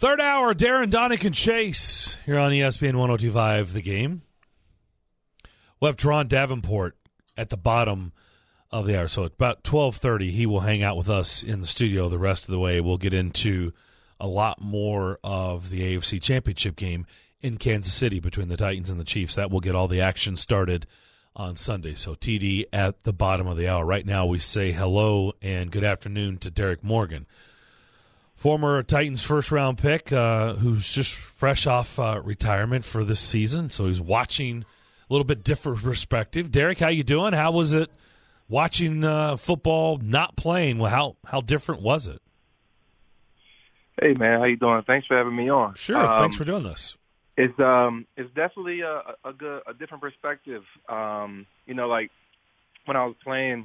Third hour, Darren, Donick, and Chase here on ESPN 102.5 The Game. We'll have Teron Davenport at the bottom of the hour. So at about 12:30, he will hang out with us in the studio the rest of the way. We'll get into a lot more of the AFC Championship game in Kansas City between the Titans and the Chiefs. That will get all the action started on Sunday. So TD at the bottom of the hour. Right now we say hello and good afternoon to Derek Morgan, former Titans first-round pick who's just fresh off retirement for this season. So he's watching a little bit different perspective. Derek, how you doing? How was it watching football not playing? Well, how different was it? Hey, man, how you doing? Thanks for having me on. Sure, thanks for doing this. It's definitely a different perspective. Like when I was playing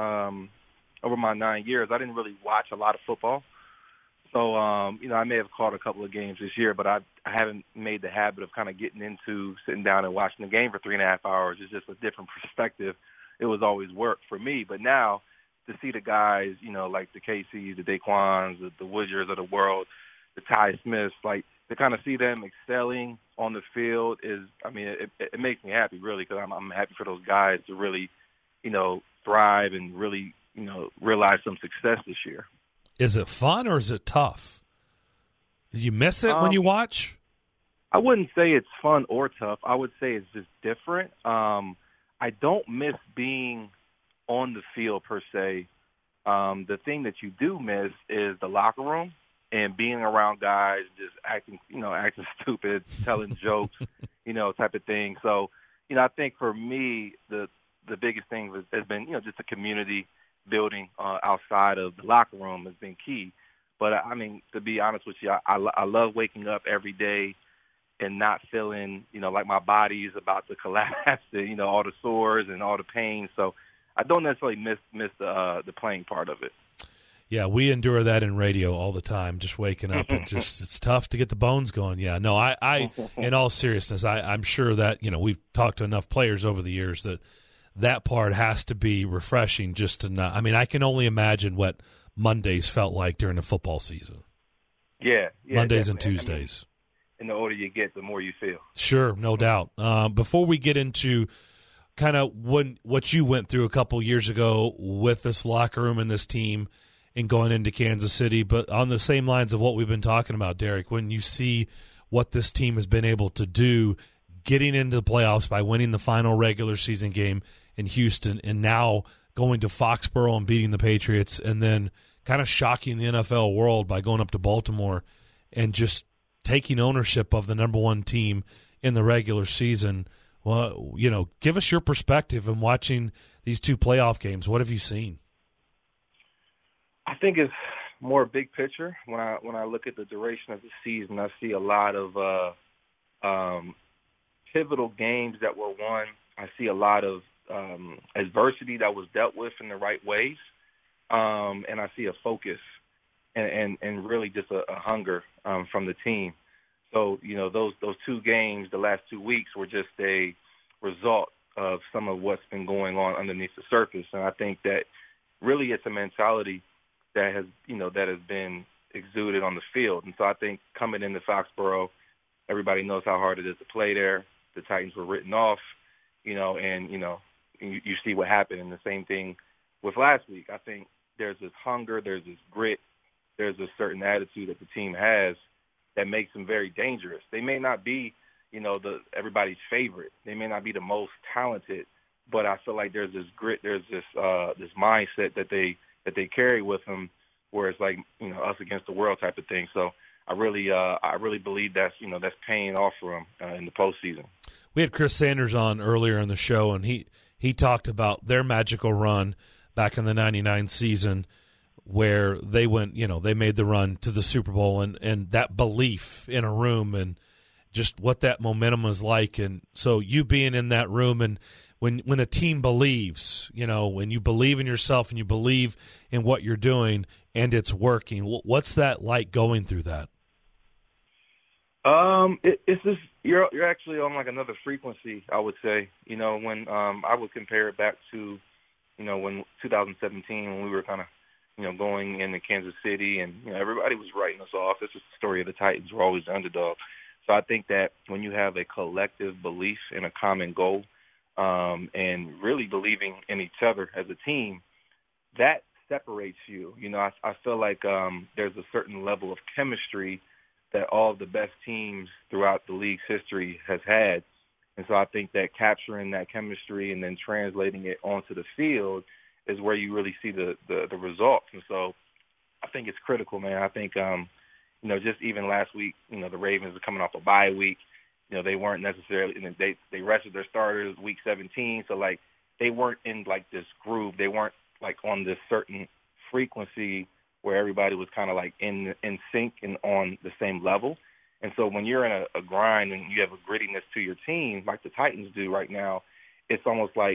over my 9 years, I didn't really watch a lot of football. So, I may have caught a couple of games this year, but I haven't made the habit of kind of getting into sitting down and watching the game for 3.5 hours. It's just a different perspective. It was always work for me. But now to see the guys, like the KCs, the Daquans, the Woodgers of the world, the Ty Smiths, like to kind of see them excelling on the field it makes me happy, really, because I'm happy for those guys to really, thrive and really, realize some success this year. Is it fun or is it tough? Do you miss it when you watch? I wouldn't say it's fun or tough. I would say it's just different. I don't miss being on the field per se. The thing that you do miss is the locker room and being around guys just acting stupid, telling jokes, type of thing. So, I think for me, the biggest thing has been, just the community building outside of the locker room has been key. But, to be honest with you, I love waking up every day and not feeling, like my body is about to collapse and, all the sores and all the pain. So I don't necessarily miss the playing part of it. Yeah, we endure that in radio all the time, just waking up and it's tough to get the bones going. Yeah, no, I in all seriousness, I'm sure that, we've talked to enough players over the years that part has to be refreshing just to not. I can only imagine what Mondays felt like during the football season. Yeah, Mondays definitely. and Tuesdays. And the older you get, the more you feel. Sure, no doubt. Before we get into kind of what you went through a couple years ago with this locker room and this team and going into Kansas City, but on the same lines of what we've been talking about, Derek, when you see what this team has been able to do, getting into the playoffs by winning the final regular season game in Houston and now going to Foxborough and beating the Patriots and then kind of shocking the NFL world by going up to Baltimore and just taking ownership of the number one team in the regular season. Well, give us your perspective in watching these two playoff games. What have you seen? I think it's more big picture. When I look at the duration of the season, I see a lot of pivotal games that were won. I see a lot of adversity that was dealt with in the right ways, and I see a focus and really just a hunger from the team. So, those two games, the last 2 weeks, were just a result of some of what's been going on underneath the surface. And I think that really it's a mentality that has been exuded on the field. And so I think coming into Foxborough, everybody knows how hard it is to play there. The Titans were written off, and you see what happened. And the same thing with last week. I think there's this hunger, there's this grit, there's a certain attitude that the team has that makes them very dangerous. They may not be, everybody's favorite. They may not be the most talented, but I feel like there's this grit, there's this mindset that they carry with them, where it's like us against the world type of thing. So I really believe that's paying off for them in the postseason. We had Chris Sanders on earlier in the show, and he talked about their magical run back in the '99 season, where they went, they made the run to the Super Bowl, and that belief in a room and just what that momentum was like. And so you being in that room, and when a team believes, when you believe in yourself and you believe in what you're doing and it's working, what's that like going through that? It's just you're actually on like another frequency, I would say. When I would compare it back to, when 2017, when we were kind of going into Kansas City, and everybody was writing us off. This is the story of the Titans. We're always the underdog. So I think that when you have a collective belief in a common goal, and really believing in each other as a team, that separates you. I feel like there's a certain level of chemistry that all of the best teams throughout the league's history has had. And so I think that capturing that chemistry and then translating it onto the field is where you really see the results. And so I think it's critical, man. I think, just even last week, the Ravens are coming off a bye week. They weren't necessarily, and they rested their starters week 17. So, they weren't in, this groove. They weren't, on this certain frequency where everybody was kind of, in sync and on the same level. And so when you're in a grind and you have a grittiness to your team, like the Titans do right now, it's almost like,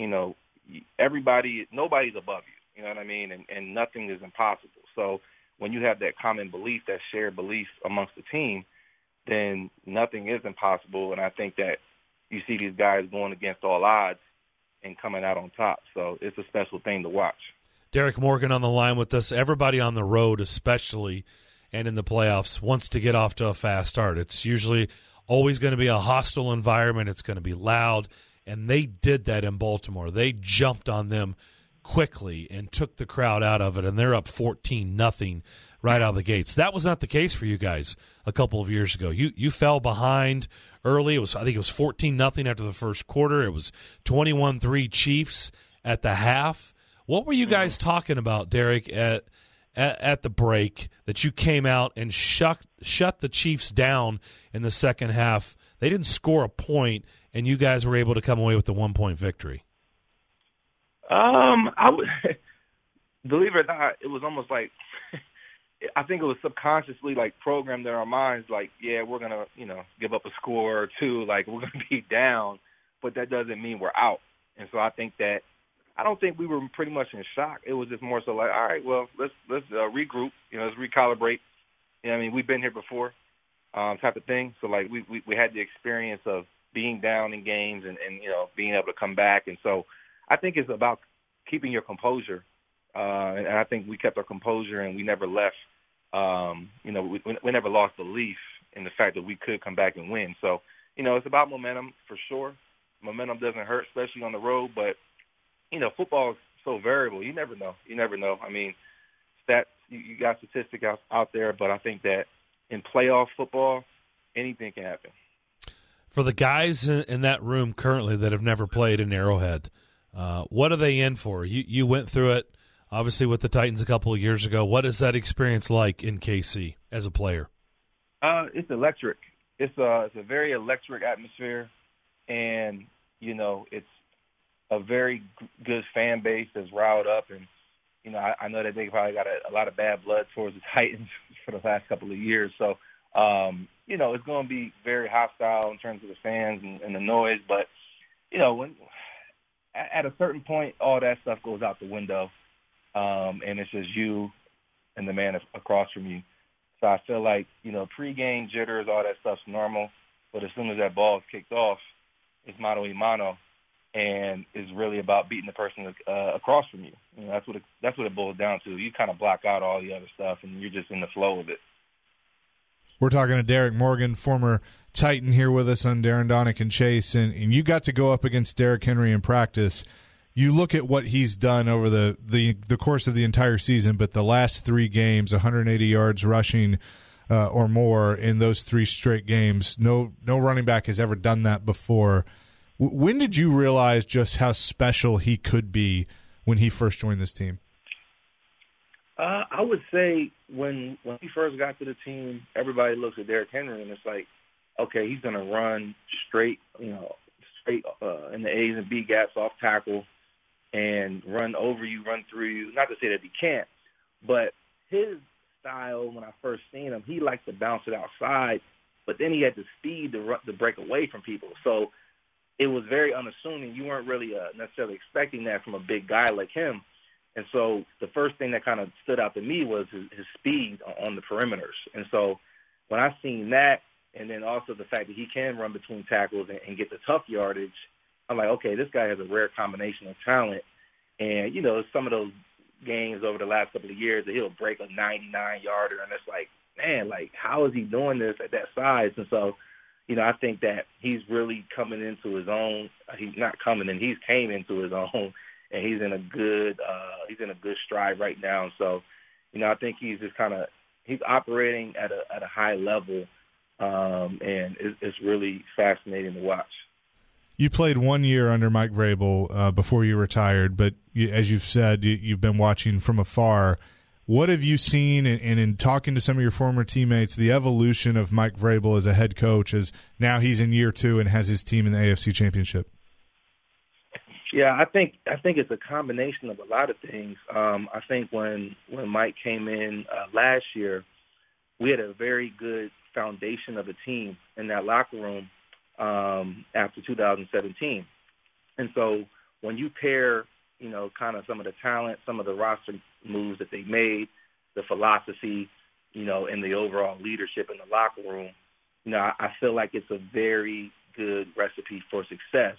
nobody's above you. You know what I mean? And nothing is impossible. So when you have that common belief, that shared belief amongst the team, then nothing is impossible. And I think that you see these guys going against all odds and coming out on top. So it's a special thing to watch. Derek Morgan on the line with us. Everybody on the road, especially, and in the playoffs, wants to get off to a fast start. It's usually always going to be a hostile environment. It's going to be loud. And they did that in Baltimore. They jumped on them quickly and took the crowd out of it, and they're up 14-0 right out of the gates. That was not the case for you guys a couple of years ago. You fell behind early. I think it was 14-0 after the first quarter. It was 21-3 Chiefs at the half. What were you guys talking about, Derek, at the break, that you came out and shut the Chiefs down in the second half? They didn't score a point, and you guys were able to come away with the 1-point victory. I would believe it or not, it was almost like I think it was subconsciously programmed in our minds, yeah, we're gonna give up a score or two, we're gonna be down, but that doesn't mean we're out. And so I think that I don't think we were pretty much in shock. It was just more so all right, well, let's regroup, let's recalibrate. We've been here before, type of thing. So we had the experience of being down in games and being able to come back. And so I think it's about keeping your composure. And I think we kept our composure and we never left. We never lost belief in the fact that we could come back and win. So, it's about momentum for sure. Momentum doesn't hurt, especially on the road. But, football is so variable. You never know. Stats, you got statistics out there. But I think that in playoff football, anything can happen. For the guys in that room currently that have never played in Arrowhead, what are they in for? You went through it, obviously, with the Titans a couple of years ago. What is that experience like in KC as a player? It's electric. It's a very electric atmosphere, and it's a very good fan base that's riled up. And I know that they probably got a lot of bad blood towards the Titans for the last couple of years. So it's going to be very hostile in terms of the fans and the noise. But when at a certain point, all that stuff goes out the window. And it's just you and the man across from you. So I feel like, pregame jitters, all that stuff's normal. But as soon as that ball is kicked off, it's mano a mano, and it's really about beating the person across from you. That's what it boils down to. You kind of block out all the other stuff, and you're just in the flow of it. We're talking to Derek Morgan, former Titan, here with us on Darren Donick and Chase, and you got to go up against Derrick Henry in practice. You look at what he's done over the course of the entire season, but the last 3 games, 180 yards rushing or more in those 3 straight games. No running back has ever done that before. When did you realize just how special he could be when he first joined this team? I would say when he first got to the team, everybody looks at Derrick Henry and it's like, okay, he's going to run straight in the A's and B gaps off tackle and run over you, run through you. Not to say that he can't, but his style, when I first seen him, he liked to bounce it outside, but then he had the speed to break away from people. So it was very unassuming. You weren't really necessarily expecting that from a big guy like him. And so the first thing that kind of stood out to me was his speed on the perimeters. And so when I seen that, and then also the fact that he can run between tackles and get the tough yardage, I'm like, okay, this guy has a rare combination of talent. And, some of those games over the last couple of years that he'll break a 99-yarder, and it's like, man, like, how is he doing this at that size? And so, I think that he's really coming into his own. He's not coming in; he's came into his own, and he's in a good stride right now. So, I think he's just he's operating at a high level, and it's really fascinating to watch. You played 1 year under Mike Vrabel before you retired, but as you've said, you've been watching from afar. What have you seen, and in talking to some of your former teammates, the evolution of Mike Vrabel as a head coach as now he's in year 2 and has his team in the AFC Championship? Yeah, I think it's a combination of a lot of things. I think when Mike came in last year, we had a very good foundation of a team in that locker room after 2017. And so when you pair, kind of some of the talent, some of the roster moves that they made, the philosophy, and the overall leadership in the locker room, I feel like it's a very good recipe for success,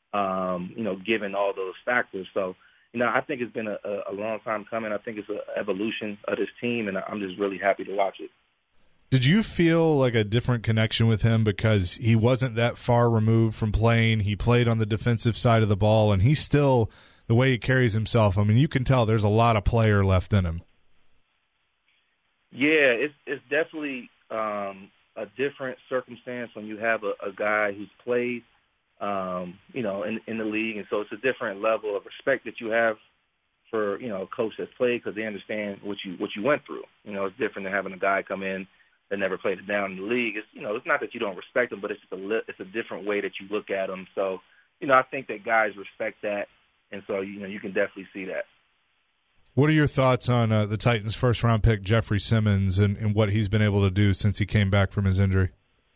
given all those factors. So, I think it's been a long time coming. I think it's an evolution of this team, and I'm just really happy to watch it. Did you feel like a different connection with him because he wasn't that far removed from playing? He played on the defensive side of the ball, and he's still – the way he carries himself, I mean, you can tell there's a lot of player left in him. Yeah, it's definitely a different circumstance when you have a guy who's played, in the league, and so it's a different level of respect that you have for a coach that's played because they understand what you went through. It's different than having a guy come in that never played it down in the league. It's not that you don't respect him, but it's a different way that you look at him. So I think that guys respect that. And so, you can definitely see that. What are your thoughts on the Titans' first-round pick, Jeffrey Simmons, and what he's been able to do since he came back from his injury?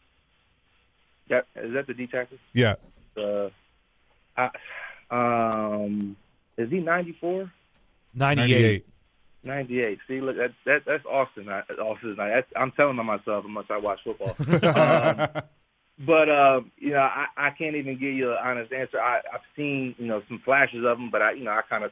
Yeah, is that the D-tackle? Yeah. Is he 94? 98. 98. See, look, that's Austin. I'm telling on myself how much I watch football. But, I can't even give you an honest answer. I've seen, some flashes of them, but I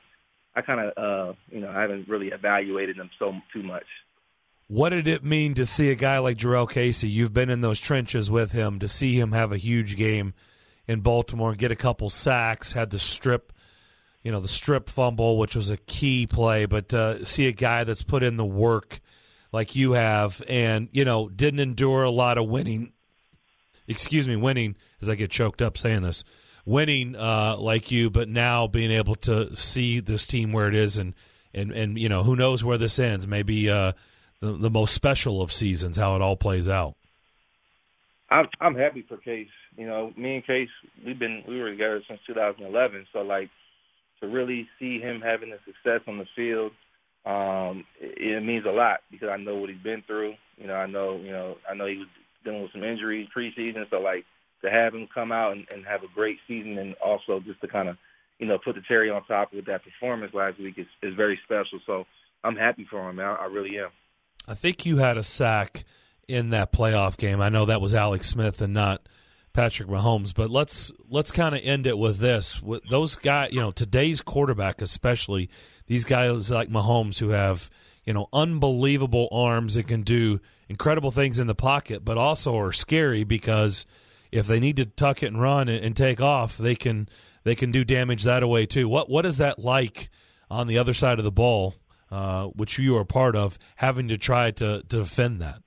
haven't really evaluated them too much. What did it mean to see a guy like Jurrell Casey? You've been in those trenches with him, to see him have a huge game in Baltimore, get a couple sacks, had the strip fumble, which was a key play, but see a guy that's put in the work like you have and, didn't endure a lot of winning, as I get choked up saying this, winning like you, but now being able to see this team where it is and who knows where this ends, maybe the most special of seasons, how it all plays out. I'm happy for Case. Me and Case, we were together since 2011, so to really see him having the success on the field, it means a lot because I know what he's been through. I know he was dealing with some injuries preseason, so to have him come out and have a great season, and also just to kind of put the cherry on top with that performance last week is very special. So I'm happy for him, man. I really am. I think you had a sack in that playoff game. I know that was Alex Smith and not Patrick Mahomes, but let's kind of end it with this. With those guys, today's quarterback especially, these guys like Mahomes who have unbelievable arms that can do incredible things in the pocket, but also are scary because if they need to tuck it and run and take off, they can do damage that way too. What is that like on the other side of the ball, which you are part of, having to try to defend that?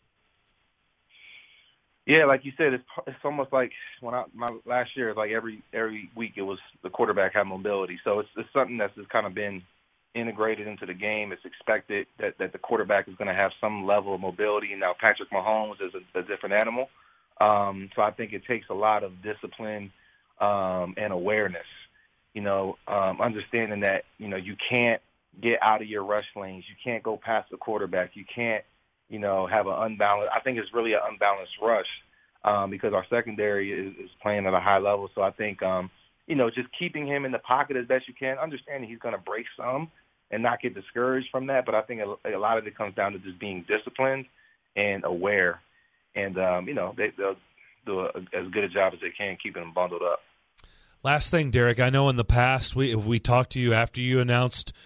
Yeah, like you said, it's almost like my last year, like every week it was the quarterback had mobility. So it's something that's just kind of been integrated into the game. It's expected that the quarterback is going to have some level of mobility. Now, Patrick Mahomes is a different animal. So I think it takes a lot of discipline and awareness, understanding that, you can't get out of your rush lanes. You can't go past the quarterback. You can't, have an unbalanced – I think it's really an unbalanced rush because our secondary is playing at a high level. So I think, just keeping him in the pocket as best you can, understundersting he's going to break some and not get discouraged from that. But I think a lot of it comes down to just being disciplined and aware. And, they'll do as good a job as they can keeping them bundled up. Last thing, Derek, I know in the past we talked to you after you announced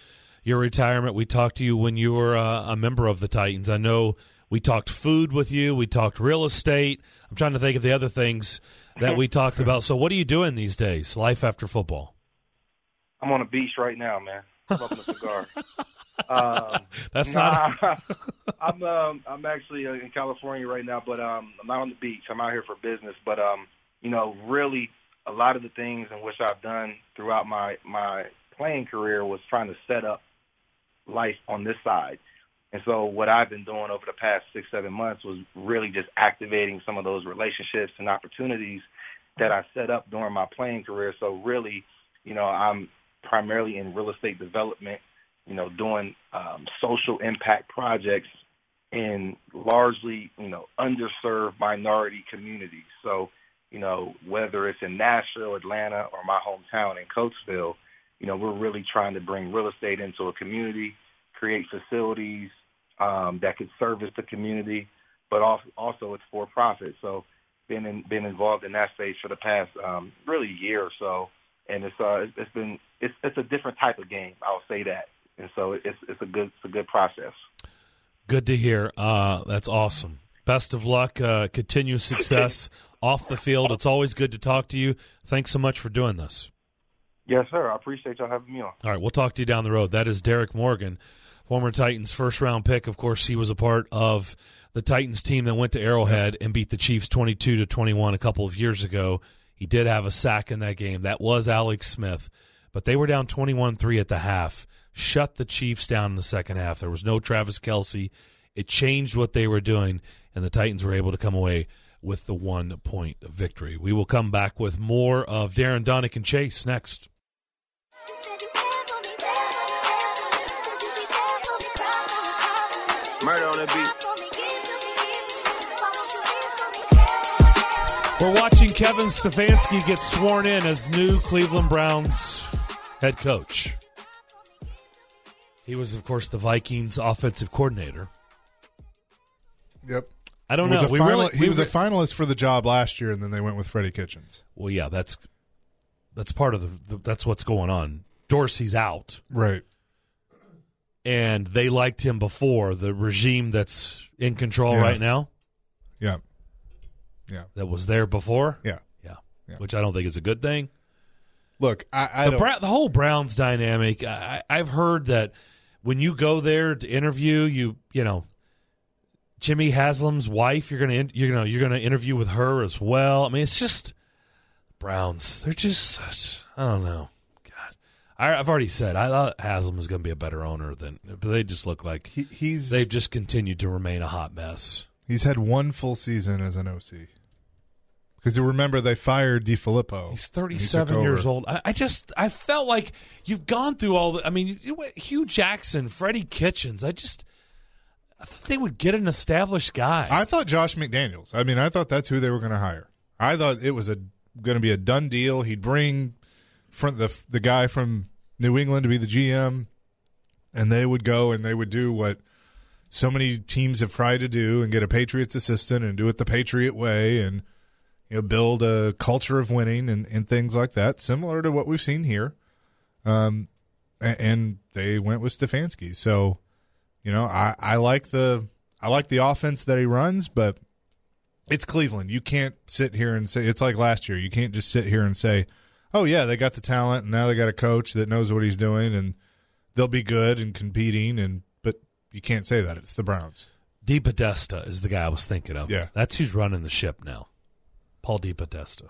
your retirement. We talked to you when you were a member of the Titans. I know we talked food with you. We talked real estate. I'm trying to think of the other things that we talked about. So what are you doing these days, life after football? I'm on a beach right now, man. Smoking a cigar. That's not. I'm actually in California right now, but I'm not on the beach. I'm out here for business. But really, a lot of the things in which I've done throughout my playing career was trying to set up life on this side. And so what I've been doing over the past 6-7 months was really just activating some of those relationships and opportunities that I set up during my playing career. So really, I'm primarily in real estate development, doing social impact projects in largely, underserved minority communities. So, whether it's in Nashville, Atlanta, or my hometown in Coatesville, we're really trying to bring real estate into a community, create facilities that could service the community, but also it's for profit. So been involved in that space for the past really year or so, and it's a different type of game. I'll say that, and so it's a good process. Good to hear. That's awesome. Best of luck. Continued success off the field. It's always good to talk to you. Thanks so much for doing this. Yes, sir. I appreciate y'all having me on. All right, we'll talk to you down the road. That is Derek Morgan, former Titans first-round pick. Of course, he was a part of the Titans team that went to Arrowhead and beat the Chiefs 22-21 a couple of years ago. He did have a sack in that game. That was Alex Smith. But they were down 21-3 at the half, shut the Chiefs down in the second half. There was no Travis Kelce. It changed what they were doing, and the Titans were able to come away with the 1-point victory. We will come back with more of Darren Donick and Chase next. Murder on the beat. We're watching Kevin Stefanski get sworn in as new Cleveland Browns head coach. He was, of course, the Vikings offensive coordinator. Yep. I don't know. He was a finalist for the job last year, and then they went with Freddie Kitchens. Well, yeah, that's part of that's what's going on. Dorsey's out. Right. And they liked him before, the regime that's in control right now. Yeah. Yeah. That was there before. Yeah. Which I don't think is a good thing. Look, the whole Browns dynamic, I've heard that when you go there to interview, Jimmy Haslam's wife, you're gonna interview with her as well. I mean, it's just Browns. They're just I don't know. I've already said I thought Haslam was going to be a better owner but they just look like they've just continued to remain a hot mess. He's had one full season as an OC. Because you remember they fired DeFilippo. He's 37 years old. I felt like you've gone through all the. I mean, Hugh Jackson, Freddie Kitchens. I thought they would get an established guy. I thought Josh McDaniels. I mean, I thought that's who they were going to hire. I thought it was going to be a done deal. He'd bring the guy from New England to be the GM, and they would go and they would do what so many teams have tried to do and get a Patriots assistant and do it the Patriot way and build a culture of winning and things like that, similar to what we've seen here. And they went with Stefanski. So, I like the offense that he runs, but it's Cleveland. You can't sit here and say it's like last year. You can't just sit here and say, oh, yeah, they got the talent, and now they got a coach that knows what he's doing, and they'll be good and competing. But you can't say that. It's the Browns. DePodesta is the guy I was thinking of. Yeah. That's who's running the ship now. Paul DePodesta.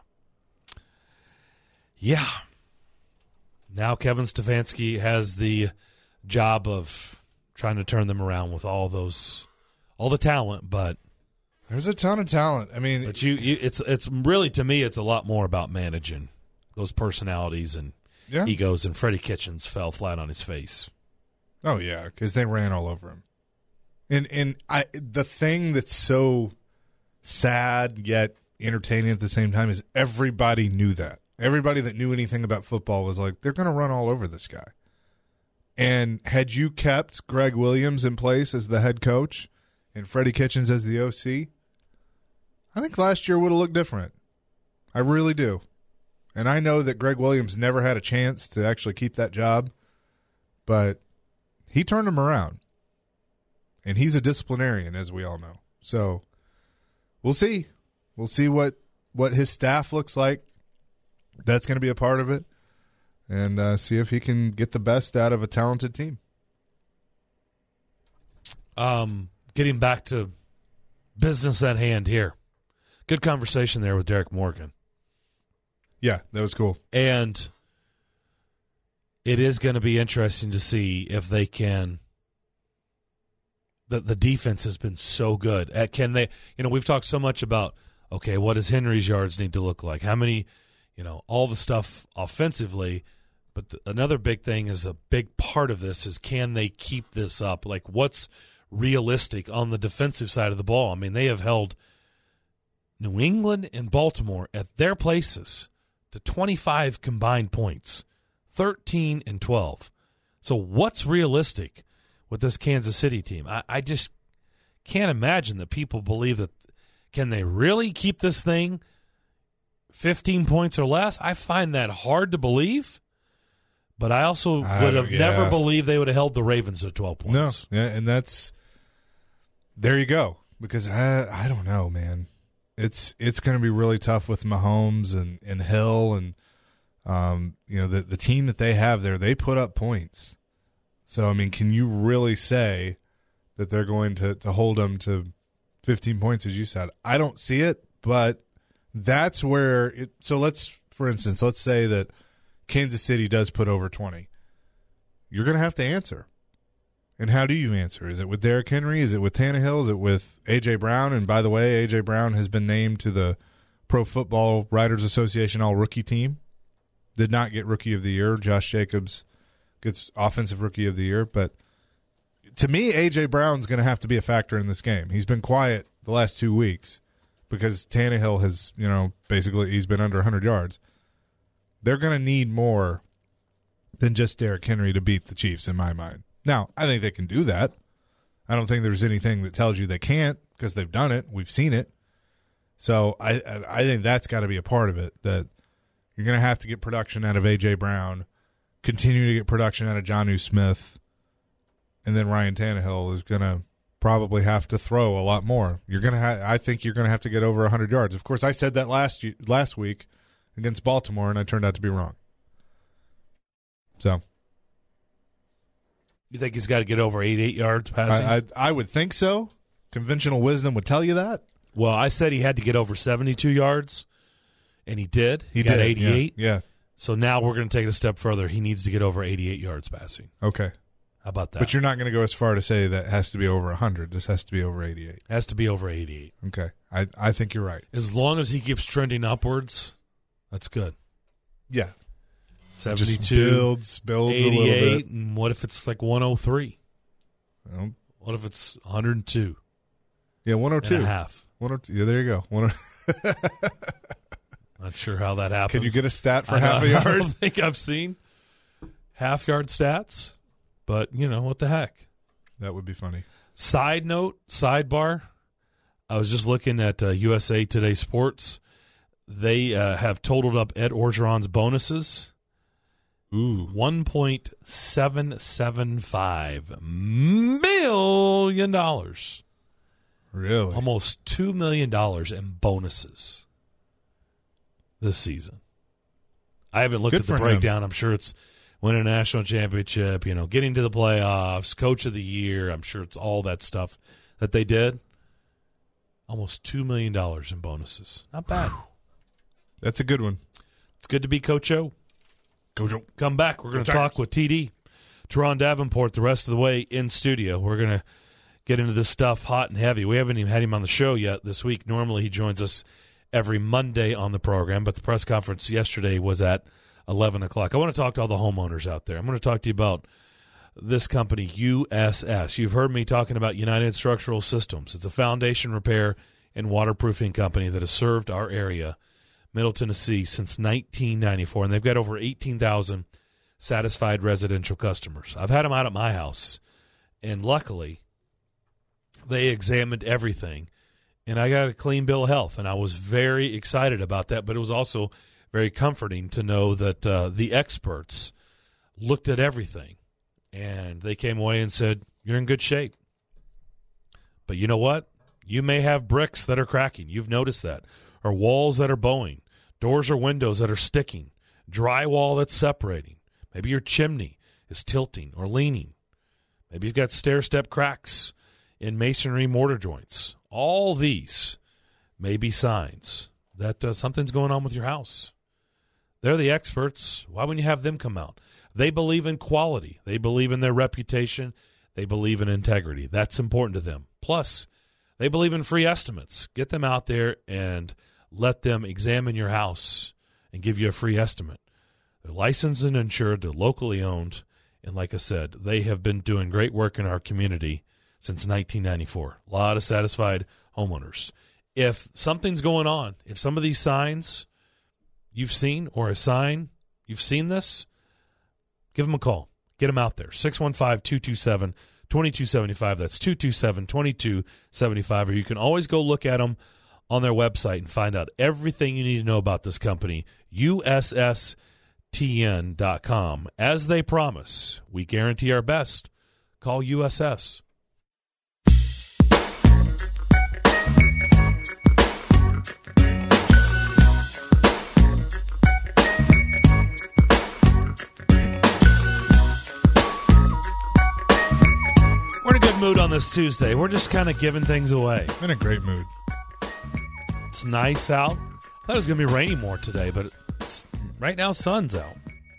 Yeah. Now Kevin Stefanski has the job of trying to turn them around with all the talent, but there's a ton of talent. I mean, but it's really, to me, it's a lot more about managing those personalities and egos, and Freddie Kitchens fell flat on his face. Oh, yeah, because they ran all over him. And the thing that's so sad yet entertaining at the same time is everybody knew that. Everybody that knew anything about football was like, they're going to run all over this guy. And had you kept Greg Williams in place as the head coach and Freddie Kitchens as the OC, I think last year would have looked different. I really do. And I know that Greg Williams never had a chance to actually keep that job, but he turned them around. And he's a disciplinarian, as we all know. So we'll see. We'll see what his staff looks like. That's going to be a part of it. And see if he can get the best out of a talented team. Getting back to business at hand here. Good conversation there with Derek Morgan. Yeah, that was cool. And it is going to be interesting to see if they can. The defense has been so good. Can they? We've talked so much about, okay, what does Henry's yards need to look like? How many, all the stuff offensively. But another big thing is a big part of this is, can they keep this up? Like, what's realistic on the defensive side of the ball? I mean, they have held New England and Baltimore at their places to 25 combined points, 13 and 12. So what's realistic with this Kansas City team? I just can't imagine that people believe that. Can they really keep this thing 15 points or less? I find that hard to believe. But I also would have never believed they would have held the Ravens at 12 points. No, yeah, and there you go. Because I don't know, man. It's going to be really tough with Mahomes and Hill and the team that they have there. They put up points. So I mean, can you really say that they're going to hold them to 15 points, as you said? I don't see it, but that's where it. So for instance, let's say that Kansas City does put over 20. You're going to have to answer. And how do you answer? Is it with Derrick Henry? Is it with Tannehill? Is it with A.J. Brown? And by the way, A.J. Brown has been named to the Pro Football Writers Association All-Rookie team. Did not get Rookie of the Year. Josh Jacobs gets Offensive Rookie of the Year. But to me, A.J. Brown's going to have to be a factor in this game. He's been quiet the last 2 weeks because Tannehill has, basically he's been under 100 yards. They're going to need more than just Derrick Henry to beat the Chiefs, in my mind. Now, I think they can do that. I don't think there's anything that tells you they can't, because they've done it. We've seen it. So I think that's got to be a part of it, that you're going to have to get production out of A.J. Brown, continue to get production out of Jonnu Smith, and then Ryan Tannehill is going to probably have to throw a lot more. I think you're going to have to get over 100 yards. Of course, I said that last week against Baltimore, and I turned out to be wrong. So, you think he's got to get over 88 yards passing? I would think so. Conventional wisdom would tell you that. Well, I said he had to get over 72 yards, and he did. He got 88. Yeah. So now we're going to take it a step further. He needs to get over 88 yards passing. Okay. How about that? But you're not going to go as far to say that it has to be over 100. This has to be over 88. It has to be over 88. Okay. I think you're right. As long as he keeps trending upwards, that's good. Yeah. 72, just builds 88, a little bit. And what if it's like 103? Well, what if it's 102? Yeah, 102. And a half. 102. Yeah, there you go. Not sure how that happens. Can you get a stat for half a yard? I don't think I've seen half-yard stats, but, what the heck. That would be funny. Side note, sidebar, I was just looking at USA Today Sports. They have totaled up Ed Orgeron's bonuses. Ooh. $1.775 million. Really? Almost $2 million in bonuses this season. I haven't looked at the breakdown. I'm sure it's winning a national championship, getting to the playoffs, coach of the year. I'm sure it's all that stuff that they did. Almost $2 million in bonuses. Not bad. That's a good one. It's good to be Coach O. Coach O. Come back. We're going to talk with TD, Teron Davenport, the rest of the way in studio. We're going to get into this stuff hot and heavy. We haven't even had him on the show yet this week. Normally he joins us every Monday on the program, but the press conference yesterday was at 11 o'clock. I want to talk to all the homeowners out there. I'm going to talk to you about this company, USS. You've heard me talking about United Structural Systems. It's a foundation repair and waterproofing company that has served our area, Middle Tennessee, since 1994, and they've got over 18,000 satisfied residential customers. I've had them out at my house, and luckily they examined everything, and I got a clean bill of health, and I was very excited about that, but it was also very comforting to know that the experts looked at everything and they came away and said, you're in good shape. But you know what? You may have bricks that are cracking. You've noticed that. Or walls that are bowing. Doors or windows that are sticking. Drywall that's separating. Maybe your chimney is tilting or leaning. Maybe you've got stair-step cracks in masonry mortar joints. All these may be signs that something's going on with your house. They're the experts. Why wouldn't you have them come out? They believe in quality. They believe in their reputation. They believe in integrity. That's important to them. Plus, they believe in free estimates. Get them out there and let them examine your house and give you a free estimate. They're licensed and insured. They're locally owned. And like I said, they have been doing great work in our community since 1994. A lot of satisfied homeowners. If something's going on, if some of these signs you've seen or a sign you've seen this, give them a call. Get them out there. 615-227-2275. That's 227-2275. Or you can always go look at them on their website and find out everything you need to know about this company, USSTN.com. As they promise, we guarantee our best. Call USS. We're in a good mood on this Tuesday. We're just kind of giving things away. In a great mood. It's nice out. I thought it was going to be rainy more today, but right now, sun's out.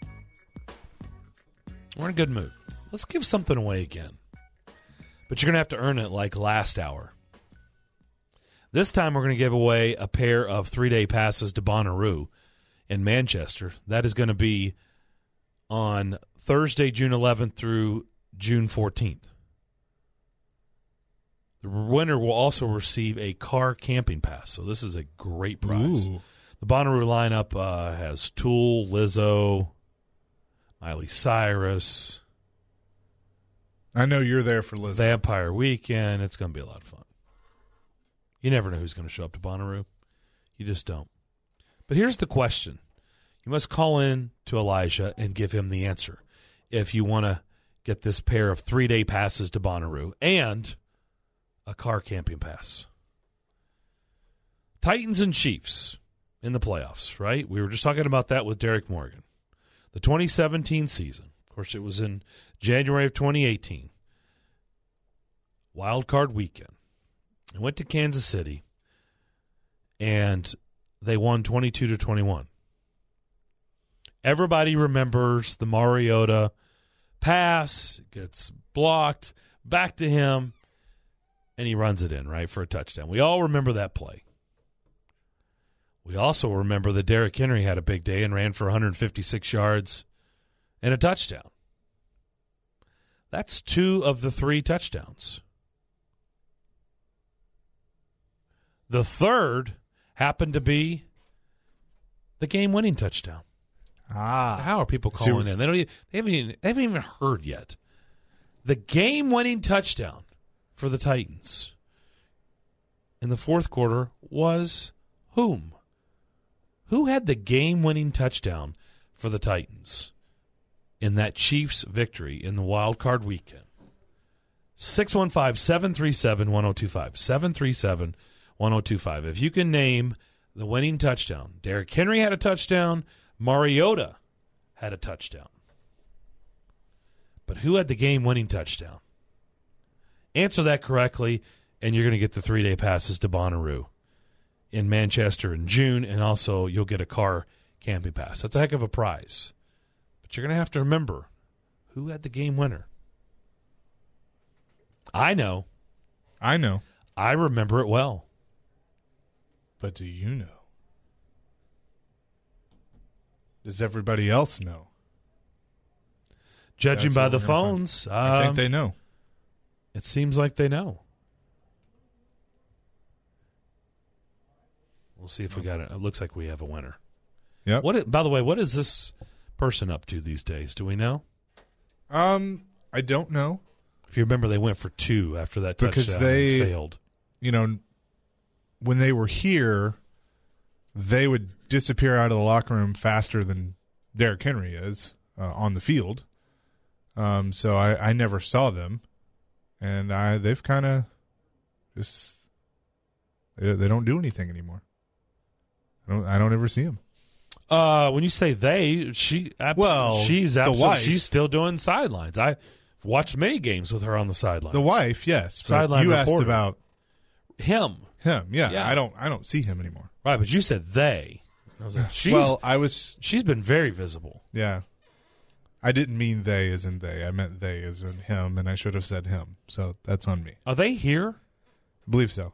We're in a good mood. Let's give something away again. But you're going to have to earn it like last hour. This time, we're going to give away a pair of 3-day passes to Bonnaroo in Manchester. That is going to be on Thursday, June 11th through June 14th. The winner will also receive a car camping pass, so this is a great prize. Ooh. The Bonnaroo lineup has Tool, Lizzo, Miley Cyrus. I know you're there for Lizzo. Vampire Weekend. It's going to be a lot of fun. You never know who's going to show up to Bonnaroo. You just don't. But here's the question. You must call in to Elijah and give him the answer if you want to get this pair of 3-day passes to Bonnaroo and a car camping pass. Titans and Chiefs in the playoffs, right? We were just talking about that with Derek Morgan. The 2017 season. Of course, it was in January of 2018. Wild card weekend. I went to Kansas City, and they won 22-21. Everybody remembers the Mariota pass. It gets blocked. Back to him. And he runs it in, right, for a touchdown. We all remember that play. We also remember that Derrick Henry had a big day and ran for 156 yards and a touchdown. That's 2 of the 3 touchdowns. The third happened to be the game-winning touchdown. How are people calling in? They haven't even heard yet. The game-winning touchdown for the Titans in the fourth quarter was whom? Who had the game-winning touchdown for the Titans in that Chiefs victory in the wild card weekend? 615-737-1025. 737-1025. If you can name the winning touchdown. Derrick Henry had a touchdown. Mariota had a touchdown. But who had the game-winning touchdown? Answer that correctly, and you're going to get the 3-day passes to Bonnaroo in Manchester in June, and also you'll get a car camping pass. That's a heck of a prize. But you're going to have to remember who had the game winner. I know. I remember it well. But do you know? Does everybody else know? Judging by the phones, I think they know. It seems like they know. We'll see if we got it. It looks like we have a winner. Yep. By the way, what is this person up to these days? Do we know? I don't know. If you remember, they went for 2 after that touchdown because they failed. You know, when they were here, they would disappear out of the locker room faster than Derrick Henry is on the field. So I never saw them, and they've kind of just they don't do anything anymore. I don't ever see them. When you say they, she's absolutely, wife. she's still doing sidelines. I watched many games with her on the sidelines. The wife, yes. Sideline you reporter. asked about him, yeah. Yeah. I don't see him anymore. right? But you said they. I was like, she's been very visible. Yeah. I didn't mean they as in they. I meant they as in him, and I should have said him. So that's on me. Are they here? I believe so.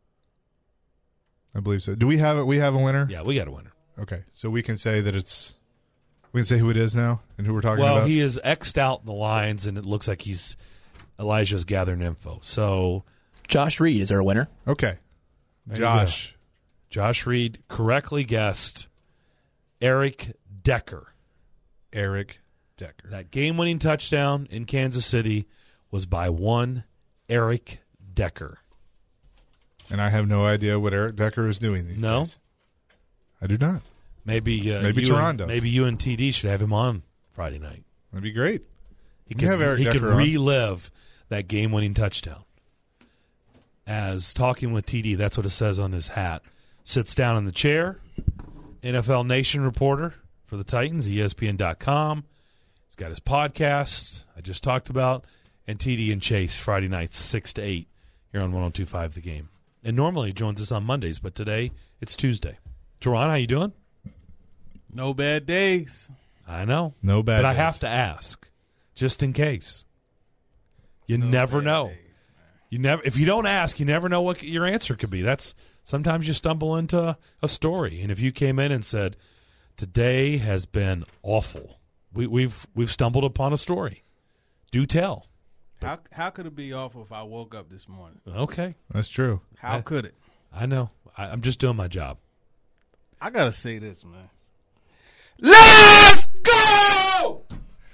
Do we have it? We have a winner? Yeah, we got a winner. Okay. So we can say that we can say who it is now and who we're talking about? Well, he is X'd out in the lines, and it looks like Elijah's gathering info. So Josh Reed is our winner. Okay. There Josh Reed correctly guessed Eric Decker. Eric Decker. That game-winning touchdown in Kansas City was by one Eric Decker. And I have no idea what Eric Decker is doing these days. I do not. Maybe Teron does. Maybe you and TD should have him on Friday night. That'd be great. He could relive that game-winning touchdown. As talking with TD, that's what it says on his hat. Sits down in the chair, NFL Nation reporter for the Titans, ESPN.com. He's got his podcast I just talked about, and TD and Chase Friday nights 6 to 8 here on 102.5 The Game. And normally he joins us on Mondays, but today it's Tuesday. Teron, how you doing? No bad days. I know. No bad But days. I have to ask, just in case. You never know. If you don't ask, you never know what your answer could be. That's sometimes you stumble into a story. And if you came in and said, "Today has been awful," we've stumbled upon a story. Do tell. How could it be awful if I woke up this morning? Okay, That's true. How could it? I know. I'm just doing my job. I gotta say this, man. Let's go!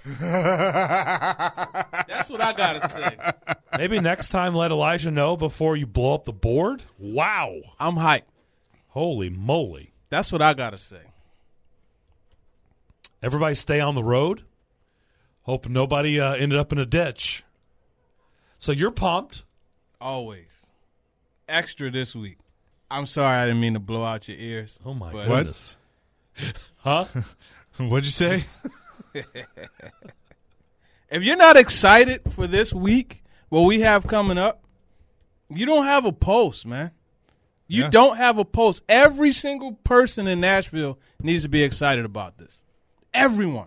That's what I gotta say. Maybe next time let Elijah know before you blow up the board. Wow. I'm hyped. Holy moly. That's what I gotta say. Everybody stay on the road. Hope nobody ended up in a ditch. So you're pumped. Always. Extra this week. I'm sorry I didn't mean to blow out your ears. Oh, my but goodness. Huh? What'd you say? If you're not excited for this week, what we have coming up, you don't have a pulse, man. You don't have a pulse. Every single person in Nashville needs to be excited about this. Everyone.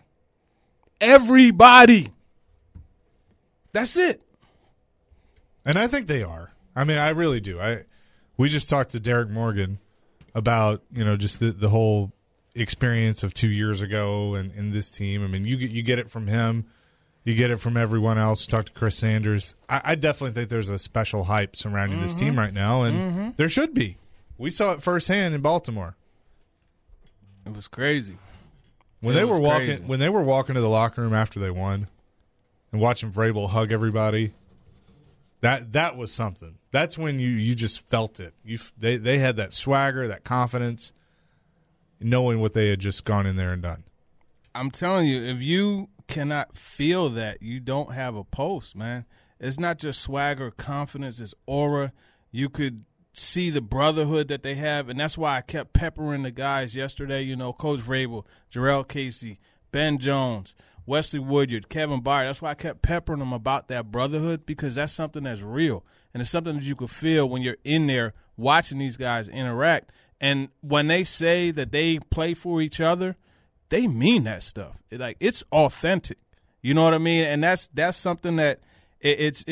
Everybody. That's it. And I think they are. I mean, I really do. We just talked to Derek Morgan about, just the whole experience of 2 years ago and this team. I mean, you get it from him. You get it from everyone else. We talked to Chris Sanders. I definitely think there's a special hype surrounding this team right now, and there should be. We saw it firsthand in Baltimore. It was crazy. When they were walking to the locker room after they won and watching Vrabel hug everybody, that was something. That's when you just felt it. They had that swagger, that confidence, knowing what they had just gone in there and done. I'm telling you, if you cannot feel that, you don't have a pulse, man. It's not just swagger, confidence, it's aura. You could see the brotherhood that they have, and that's why I kept peppering the guys yesterday. Coach Vrabel, Jarrell Casey, Ben Jones, Wesley Woodyard, Kevin Byard. That's why I kept peppering them about that brotherhood, because that's something that's real, and it's something that you could feel when you're in there watching these guys interact. And when they say that they play for each other, they mean that stuff. It's authentic. You know what I mean? And that's something that it's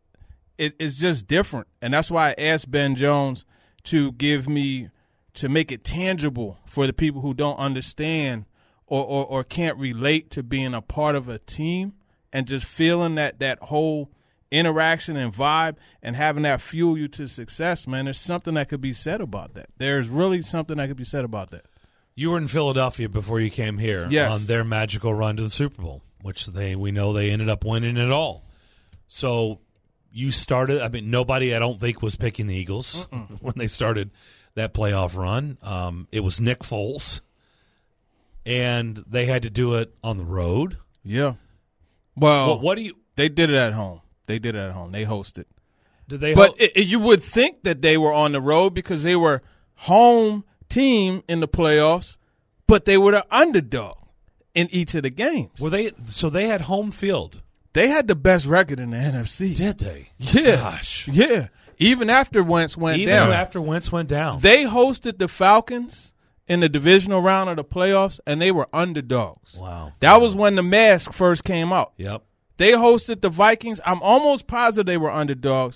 just different. And that's why I asked Ben Jones to make it tangible for the people who don't understand or can't relate to being a part of a team and just feeling that whole interaction and vibe and having that fuel you to success, man. There's something that could be said about that. There's really something that could be said about that. You were in Philadelphia before you came here on their magical run to the Super Bowl, which we know they ended up winning it all. So you started, nobody I don't think was picking the Eagles when they started that playoff run. It was Nick Foles, and they had to do it on the road. Yeah. Well, what do you? They did it at home. They hosted. Did they? But you would think that they were on the road because they were home team in the playoffs, but they were the underdog in each of the games. Were they? So they had home field. They had the best record in the NFC. Did they? Yeah. Gosh. Yeah. Even after Wentz went down. Even after Wentz went down. They hosted the Falcons in the divisional round of the playoffs, and they were underdogs. Wow. That was when the mask first came out. Yep. They hosted the Vikings. I'm almost positive they were underdogs.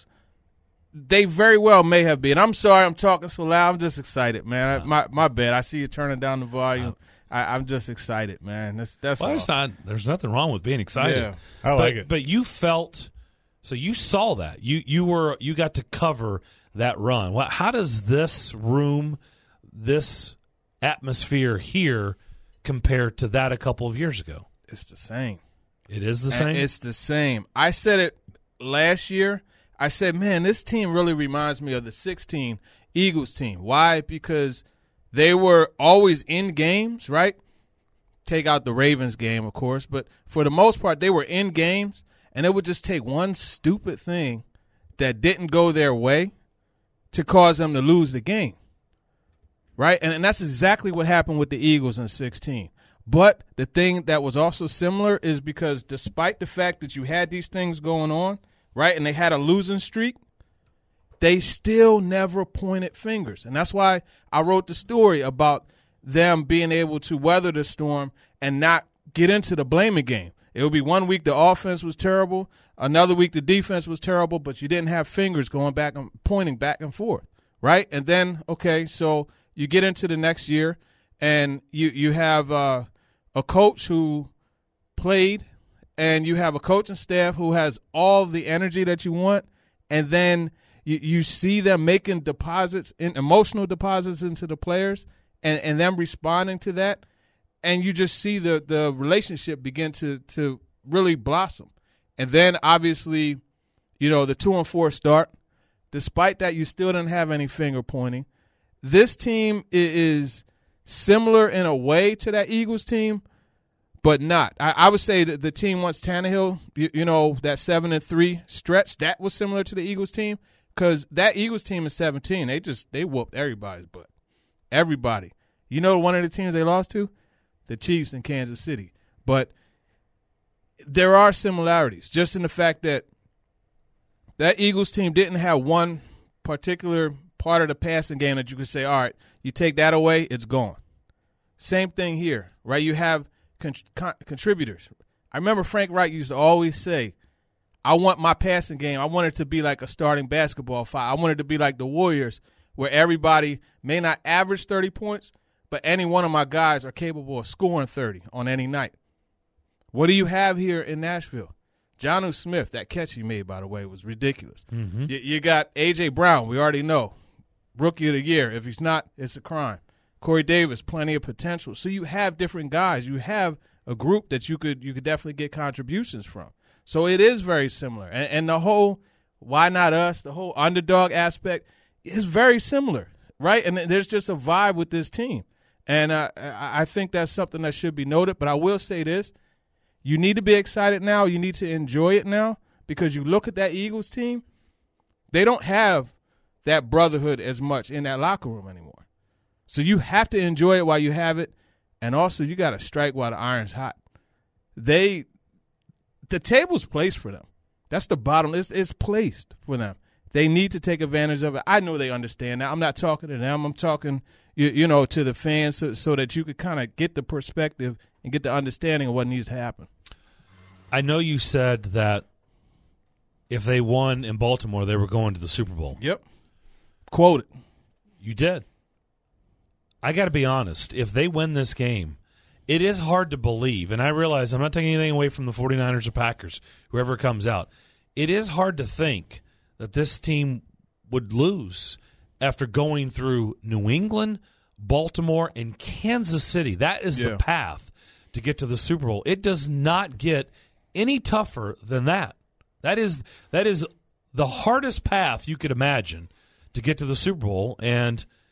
They very well may have been. I'm sorry I'm talking so loud. I'm just excited, man. My bad. I see you turning down the volume. I'm just excited, man. That's well, all. There's nothing wrong with being excited. Yeah. I like it. But you felt, so you saw that. You got to cover that run. How does this room, this atmosphere here compare to that a couple of years ago? It's the same. It is the same? It's the same. I said it last year. I said, man, this team really reminds me of the 2016 Eagles team. Why? Because they were always in games, right? Take out the Ravens game, of course. But for the most part, they were in games, and it would just take one stupid thing that didn't go their way to cause them to lose the game, right? And that's exactly what happened with the Eagles in 2016. But the thing that was also similar is because despite the fact that you had these things going on, right, and they had a losing streak, they still never pointed fingers. And that's why I wrote the story about them being able to weather the storm and not get into the blaming game. It would be one week the offense was terrible, another week the defense was terrible, but you didn't have fingers going back and pointing back and forth, right? And then, okay, so you get into the next year and you have a coach who played, and you have a coaching staff who has all the energy that you want, and then you see them making deposits, emotional deposits into the players, and them responding to that, and you just see the relationship begin to really blossom. And then, obviously, the 2-4 start. Despite that, you still didn't have any finger pointing. This team is similar in a way to that Eagles team, but not. I would say that the team once Tannehill, that 7-3 stretch, that was similar to the Eagles team, because that Eagles team in 2017, they whooped everybody's butt. Everybody. One of the teams they lost to? The Chiefs in Kansas City. But there are similarities, just in the fact that Eagles team didn't have one particular part of the passing game that you could say, all right, you take that away, it's gone. Same thing here, right? You have contributors. I remember Frank Reich used to always say, I want my passing game, I want it to be like a starting basketball five. I want it to be like the Warriors, where everybody may not average 30 points, but any one of my guys are capable of scoring 30 on any night. What do you have here in Nashville? Jonnu Smith, that catch he made, by the way, was ridiculous. Mm-hmm. You got A.J. Brown, we already know. Rookie of the year. If he's not, it's a crime. Corey Davis, plenty of potential. So you have different guys. You have a group that you could definitely get contributions from. So it is very similar. And the whole why not us, the whole underdog aspect is very similar, right? And there's just a vibe with this team. And I think that's something that should be noted. But I will say this. You need to be excited now. You need to enjoy it now, because you look at that Eagles team, they don't have that brotherhood as much in that locker room anymore. So you have to enjoy it while you have it, and also you got to strike while the iron's hot. The table's placed for them. That's the bottom. It's placed for them. They need to take advantage of it. I know they understand that. I'm not talking to them. I'm talking, to the fans so that you could kind of get the perspective and get the understanding of what needs to happen. I know you said that if they won in Baltimore, they were going to the Super Bowl. Yep. Quoted. You did. I got to be honest. If they win this game, it is hard to believe, and I realize I'm not taking anything away from the 49ers or Packers, whoever comes out. It is hard to think that this team would lose after going through New England, Baltimore, and Kansas City. That is the path to get to the Super Bowl. It does not get any tougher than that. That is the hardest path you could imagine to get to the Super Bowl. And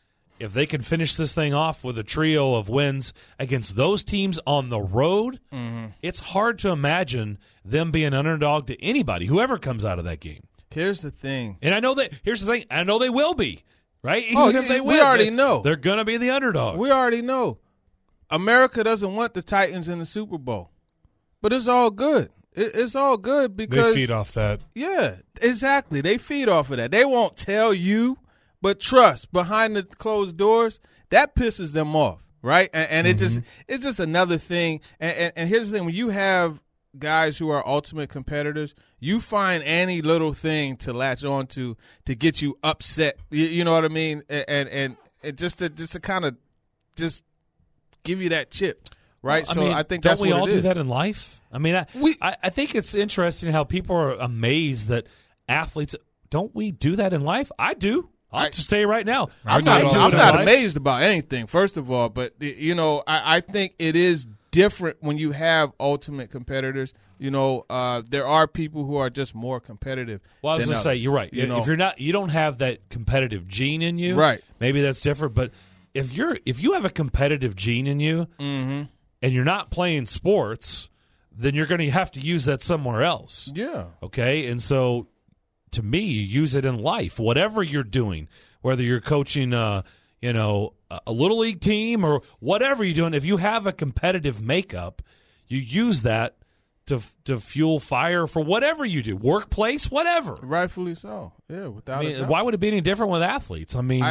if they can finish this thing off with a trio of wins against those teams on the road, it's hard to imagine them being underdog to anybody, whoever comes out of that game. Here's the thing. And I know that. Here's the thing. I know they will be, right? Even if they win, we already know. They're going to be the underdog. We already know. America doesn't want the Titans in the Super Bowl. But it's all good. It's all good because they feed off that. Yeah, exactly. They feed off of that. They won't tell you, but trust, behind the closed doors, that pisses them off, right? And it's just another thing. And here's the thing: when you have guys who are ultimate competitors, you find any little thing to latch on to get you upset. You know what I mean? And just to kind of just give you that chip. Right, well, so I think don't that's we what all it do is. that in life? I mean, I think it's interesting how people are amazed that athletes don't we do that in life? I do. I'll just tell you right now. I'm not amazed about anything, first of all, but I think it is different when you have ultimate competitors. There are people who are just more competitive. Well, I was going to say, you're right. If you don't have that competitive gene in you, right? Maybe that's different. But if you have a competitive gene in you. And you're not playing sports, then you're going to have to use that somewhere else. Yeah. Okay? And so, to me, you use it in life. Whatever you're doing, whether you're coaching, a little league team or whatever you're doing, if you have a competitive makeup, you use that to fuel fire for whatever you do, workplace, whatever. Rightfully so. Yeah, without a doubt. Why would it be any different with athletes? I mean,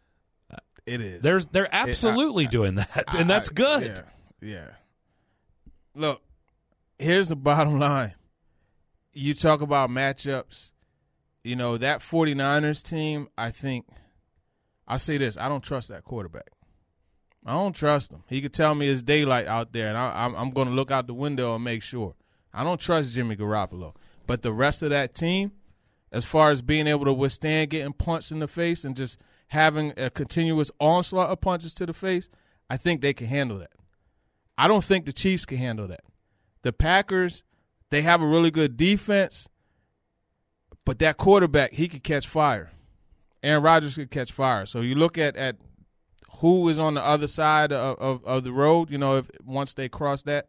it is. They're absolutely doing that, and that's good. Yeah. Look, here's the bottom line. You talk about matchups. That 49ers team, I think, I'll say this, I don't trust that quarterback. I don't trust him. He could tell me it's daylight out there, and I'm going to look out the window and make sure. I don't trust Jimmy Garoppolo. But the rest of that team, as far as being able to withstand getting punched in the face and just having a continuous onslaught of punches to the face, I think they can handle that. I don't think the Chiefs can handle that. The Packers, they have a really good defense, but that quarterback, he could catch fire. Aaron Rodgers could catch fire. So you look at who is on the other side of the road, once they cross that,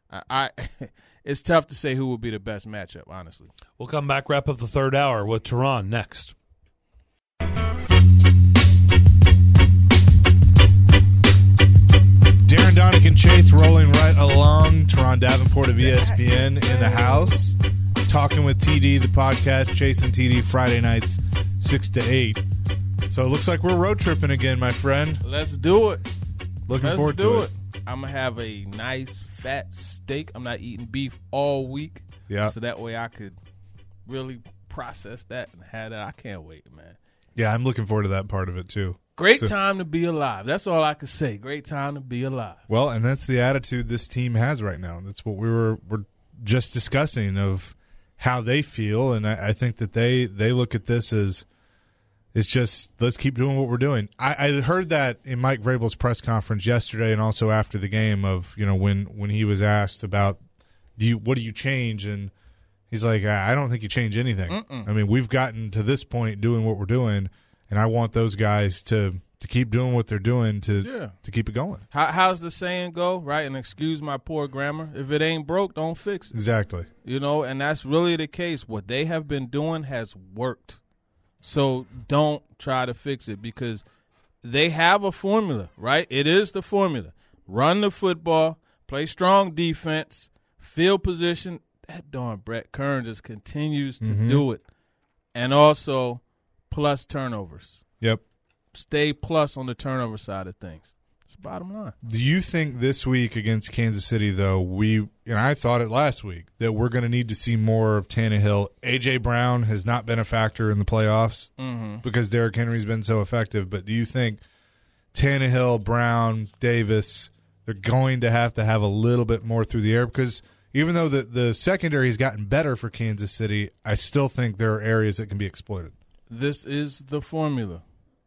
it's tough to say who will be the best matchup, honestly. We'll come back, wrap up the third hour with Teron next. Darren Donick and Chase rolling right along. Teron Davenport of ESPN in the house. Talking with TD, the podcast. Chase and TD Friday nights, 6 to 8. So it looks like we're road tripping again, my friend. Let's do it. Looking forward to it. I'm going to have a nice fat steak. I'm not eating beef all week. Yeah. So that way I could really process that and have that. I can't wait, man. Yeah, I'm looking forward to that part of it, too. Great time to be alive. That's all I can say. Great time to be alive. Well, and that's the attitude this team has right now. That's what we're just discussing of how they feel, and I think that they look at this as it's just let's keep doing what we're doing. I heard that in Mike Vrabel's press conference yesterday, and also after the game of when he was asked about what do you change, and he's like, I don't think you change anything. I mean, we've gotten to this point doing what we're doing. And I want those guys to keep doing what they're doing to keep it going. How's the saying go, right? And excuse my poor grammar. If it ain't broke, don't fix it. Exactly. And that's really the case. What they have been doing has worked. So don't try to fix it because they have a formula, right? It is the formula. Run the football, play strong defense, field position. That darn Brett Kern just continues to do it. And also – plus turnovers. Yep. Stay plus on the turnover side of things. It's the bottom line. Do you think this week against Kansas City, though, I thought it last week, that we're going to need to see more of Tannehill? A.J. Brown has not been a factor in the playoffs because Derrick Henry's been so effective. But do you think Tannehill, Brown, Davis, they're going to have a little bit more through the air? Because even though the secondary has gotten better for Kansas City, I still think there are areas that can be exploited. This is the formula.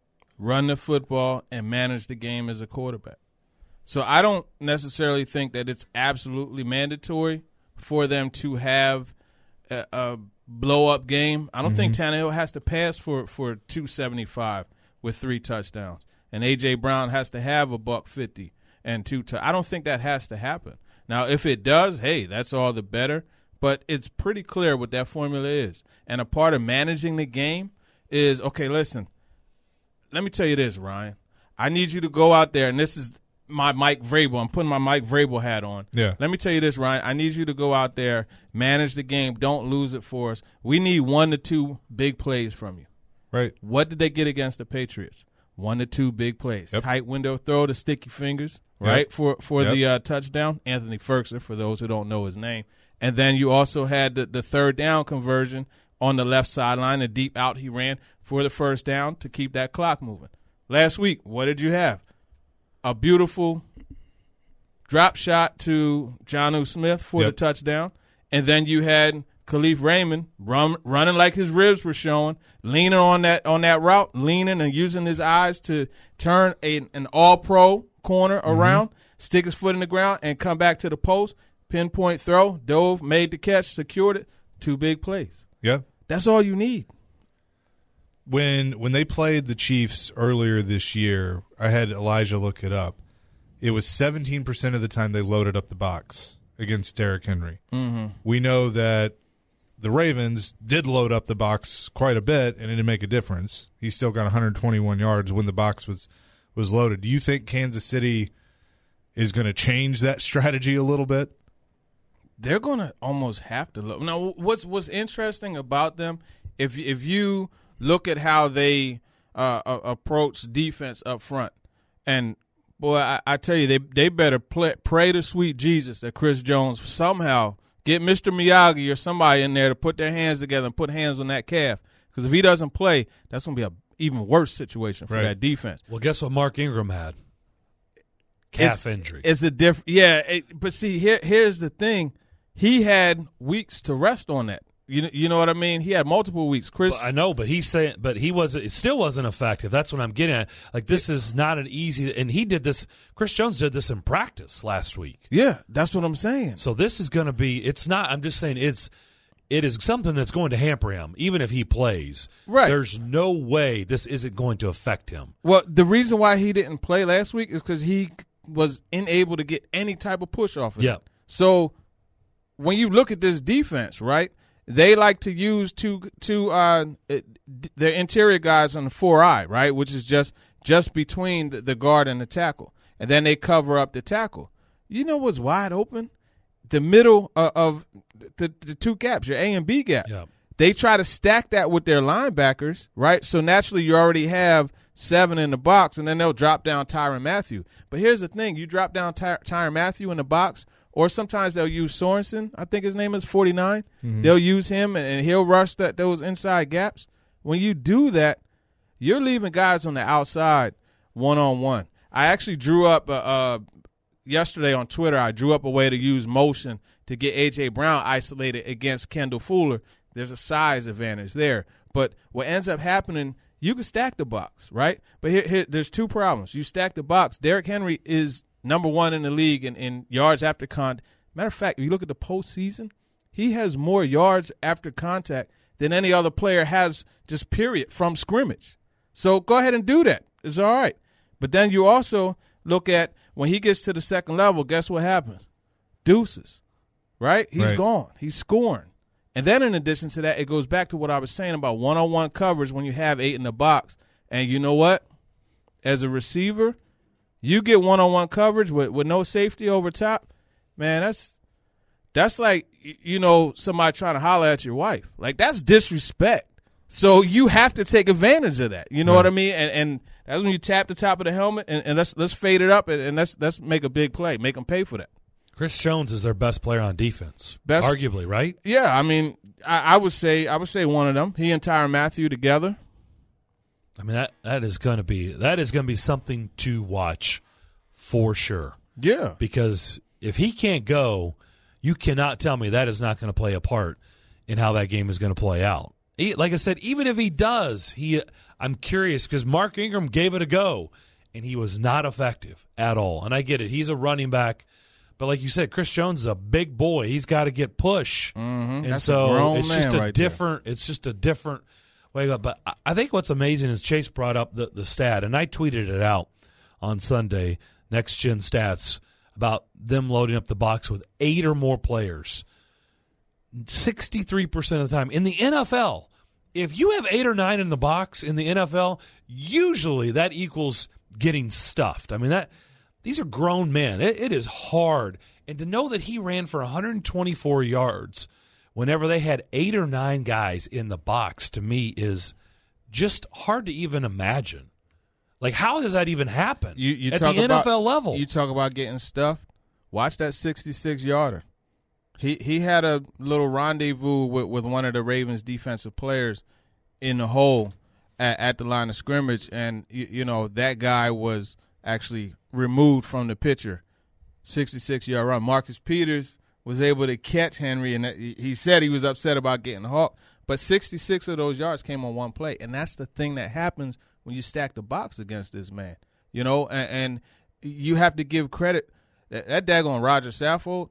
Run the football and manage the game as a quarterback. So I don't necessarily think that it's absolutely mandatory for them to have a blow-up game. I don't think Tannehill has to pass for 275 with 3 touchdowns. and A.J. Brown has to have $150 and 2 touchdowns. I don't think that has to happen. Now, if it does, hey, that's all the better. But it's pretty clear what that formula is. And a part of managing the game is, okay, listen, let me tell you this, Ryan. I need you to go out there, and this is my Mike Vrabel. I'm putting my Mike Vrabel hat on. Yeah. Let me tell you this, Ryan. I need you to go out there, manage the game. Don't lose it for us. We need 1 to 2 big plays from you. Right. What did they get against the Patriots? 1 to 2 big plays. Yep. Tight window throw to sticky fingers, right, for Yep. the touchdown. Anthony Ferguson, for those who don't know his name. And then you also had the third down conversion on the left sideline, the deep out he ran for the first down to keep that clock moving. Last week, what did you have? A beautiful drop shot to Jonnu Smith for the touchdown. And then you had Khalif Raymond running like his ribs were showing, leaning on that route, leaning and using his eyes to turn an all-pro corner around, stick his foot in the ground, and come back to the post. Pinpoint throw, dove, made the catch, secured it. 2 big plays. Yeah. That's all you need. When they played the Chiefs earlier this year, I had Elijah look it up. It was 17% of the time they loaded up the box against Derrick Henry. Mm-hmm. We know that the Ravens did load up the box quite a bit, and it didn't make a difference. He still got 121 yards when the box was loaded. Do you think Kansas City is going to change that strategy a little bit? They're going to almost have to look. Now, what's interesting about them, if you look at how they approach defense up front, and boy, I tell you, they better pray to sweet Jesus that Chris Jones somehow get Mr. Miyagi or somebody in there to put their hands together and put hands on that calf. Because if he doesn't play, that's going to be an even worse situation for that defense. Well, guess what Mark Ingram had? Calf injury. It's a different, but see, here's the thing. He had weeks to rest on that. You know what I mean? He had multiple weeks. Chris, I know, but he's saying, it still wasn't effective. That's what I'm getting at. Like, this is not an easy, and he did this. Chris Jones did this in practice last week. Yeah, that's what I'm saying. So this is going to be. It's not. I'm just saying it is something that's going to hamper him, even if he plays. Right. There's no way this isn't going to affect him. Well, the reason why he didn't play last week is because he was unable to get any type of push off of it. So when you look at this defense, right? They like to use their interior guys on the 4-eye, right, which is just between the guard and the tackle, and then they cover up the tackle. You know what's wide open? The middle of the 2 gaps, your A and B gap. Yep. They try to stack that with their linebackers, right? So naturally you already have 7 in the box, and then they'll drop down Tyrann Mathieu. But here's the thing. You drop down Tyrann Mathieu in the box, or sometimes they'll use Sorensen. I think his name is 49. Mm-hmm. They'll use him, and he'll rush those inside gaps. When you do that, you're leaving guys on the outside one-on-one. I actually drew up yesterday on Twitter, I drew up a way to use motion to get A.J. Brown isolated against Kendall Fuller. There's a size advantage there. But what ends up happening, you can stack the box, right? But here there's 2 problems. You stack the box. Derrick Henry is number 1 in the league in yards after contact. Matter of fact, if you look at the postseason, he has more yards after contact than any other player has just period from scrimmage. So go ahead and do that. It's all right. But then you also look at when he gets to the second level, guess what happens? Deuces, right? He's gone. He's scoring. And then in addition to that, it goes back to what I was saying about one-on-one coverage when you have 8 in the box. And you know what? As a receiver, you get one-on-one coverage with no safety over top, man, that's like, somebody trying to holler at your wife. Like, that's disrespect. So you have to take advantage of that. You know what I mean? And that's when you tap the top of the helmet and let's fade it up and let's make a big play. Make them pay for that. Chris Jones is their best player on defense, arguably, right? Yeah, I mean, I would say one of them. He and Tyrann Mathieu together. I mean, that is going to be something to watch for sure. Yeah. Because if he can't go, you cannot tell me that is not going to play a part in how that game is going to play out. Like I said, even if he does, I'm curious because Mark Ingram gave it a go, and he was not effective at all. And I get it. He's a running back. But like you said, Chris Jones is a big boy. He's got to get push. Mm-hmm. And That's so a grown it's man just right there. It's just a different But I think what's amazing is Chase brought up the stat, and I tweeted it out on Sunday, Next Gen Stats, about them loading up the box with 8 or more players. 63% of the time. In the NFL, if you have 8 or 9 in the box in the NFL, usually that equals getting stuffed. I mean, these are grown men. It is hard. And to know that he ran for 124 yards whenever they had 8 or 9 guys in the box, to me, is just hard to even imagine. Like, how does that even happen you at talk the about, NFL level? You talk about getting stuffed. Watch that 66-yarder. He had a little rendezvous with one of the Ravens' defensive players in the hole at the line of scrimmage, and, you know, that guy was actually removed from the picture. 66-yard run. Marcus Peters was able to catch Henry, and he said he was upset about getting hawked, but 66 of those yards came on one play, and that's the thing that happens when you stack the box against this man, you know, and you have to give credit. That daggone Roger Saffold,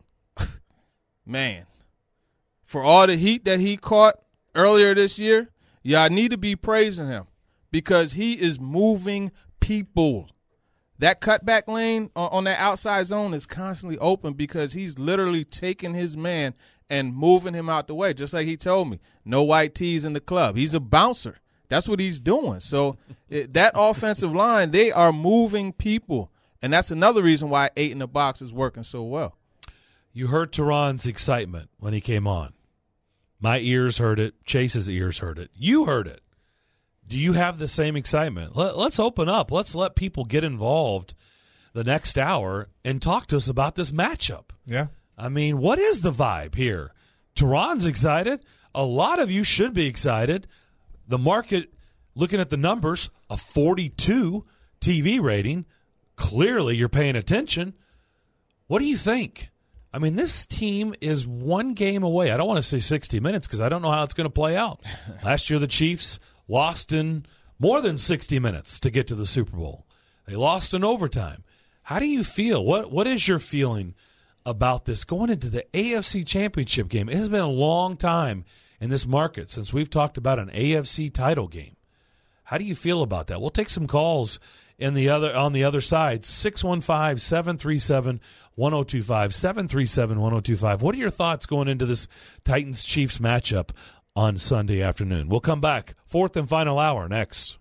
man, for all the heat that he caught earlier this year, y'all need to be praising him because he is moving people. That cutback lane on that outside zone is constantly open because he's literally taking his man and moving him out the way, just like he told me. No white tees in the club. He's a bouncer. That's what he's doing. So that offensive line, they are moving people, and that's another reason why 8 in the box is working so well. You heard Teron's excitement when he came on. My ears heard it. Chase's ears heard it. You heard it. Do you have the same excitement? Let's open up. Let's let people get involved the next hour and talk to us about this matchup. Yeah. I mean, what is the vibe here? Teron's excited. A lot of you should be excited. The market, looking at the numbers, a 42 TV rating. Clearly you're paying attention. What do you think? I mean, this team is one game away. I don't want to say 60 minutes because I don't know how it's going to play out. Last year the Chiefs lost in more than 60 minutes to get to the Super Bowl. They lost in overtime. How do you feel? What is your feeling about this going into the AFC Championship game? It has been a long time in this market since we've talked about an AFC title game. How do you feel about that? We'll take some calls on the other side. 615-737-1025, 737-1025. What are your thoughts going into this Titans-Chiefs matchup on Sunday afternoon? We'll come back. Fourth and final hour next.